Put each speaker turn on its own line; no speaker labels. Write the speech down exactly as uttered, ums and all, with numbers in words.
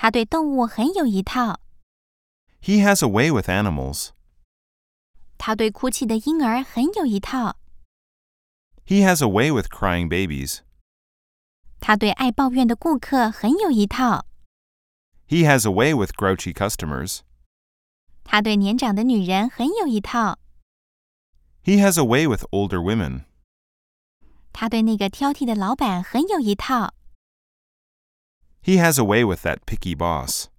他对动物很有一套。
He has a way with animals.
他对哭泣的婴儿很有一套。
He has a way with crying babies.
他对爱抱怨的顾客很有一套。
He has a way with grouchy customers.
他对年长的女人很有一套。
He has a way with older women.
他对那个挑剔的老板很有一套。
He has a way with that picky boss.